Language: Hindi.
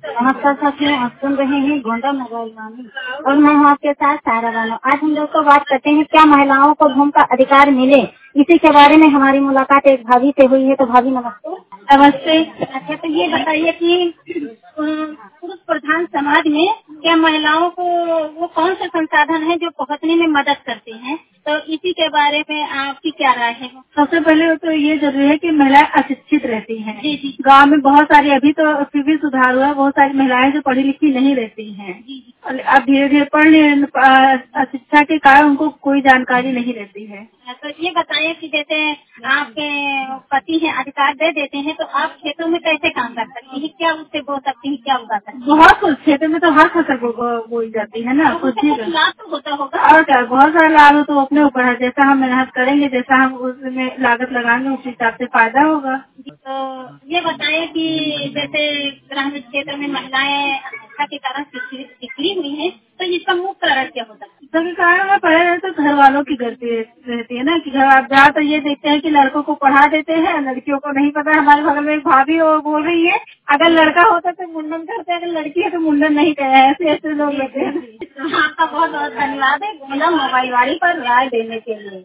नमस्कार साथियों, आप सुन रहे हैं गोंडा मोबाइल वाणी और मैं हूँ आपके साथ सारा बानो। आज हम लोग को बात करते हैं क्या महिलाओं को भूमि का अधिकार मिले, इसी के बारे में हमारी मुलाकात एक भाभी से हुई है। तो भाभी नमस्ते। नमस्ते। अच्छा, तो ये बताइए कि पुरुष प्रधान समाज में क्या महिलाओं को वो कौन से संसाधन है जो पहुँचने में मदद करते हैं, तो इसी के बारे में आपकी क्या राय है? सबसे पहले तो ये जरूरी है कि महिलाएं अशिक्षित रहती हैं। जी जी। गांव में बहुत सारी, अभी तो फिर भी सुधार हुआ है, बहुत सारी महिलाएं जो पढ़ी लिखी नहीं रहती हैं। और अब धीरे धीरे शिक्षा के कारण उनको कोई जानकारी नहीं रहती है। तो ये बताइए कि जैसे आपके पति हैं, अधिकार दे देते हैं, तो आप खेतों में कैसे काम कर सकती हैं? क्या उससे बो सकती हैं, क्या उगा सकती हैं? बहुत कुछ खेतों में तो हर फसल बोई जाती है ना, तो कुछ उससे भी कुछ लाभ तो होता होगा। और क्या, बहुत सारा लाभ है। तो अपने ऊपर है, जैसा हम मेहनत करेंगे, जैसा हम उसमें लागत लगाएंगे, उस हिसाब से फायदा होगा। तो ये बताइए कि जैसे ग्रामीण क्षेत्र में महिलाएं शिक्षा के कारण पिछड़ी हुई हैं, तो इसका मुख्य कारण क्या होता है? इसका कारण है, पहले तो घर वालों की गलती रहती है ना, कि घर आप जहाँ तो ये देखते हैं कि लड़कों को पढ़ा देते हैं, लड़कियों को नहीं पता। हमारे बगल में एक भाभी वो बोल रही है, अगर लड़का होता तो मुंडन करते, अगर लड़की है तो मुंडन नहीं करे। ऐसे ऐसे लोग रहते हैं। आपका बहुत बहुत धन्यवाद है गोंडा मोबाइल वाणी पर राय देने के लिए।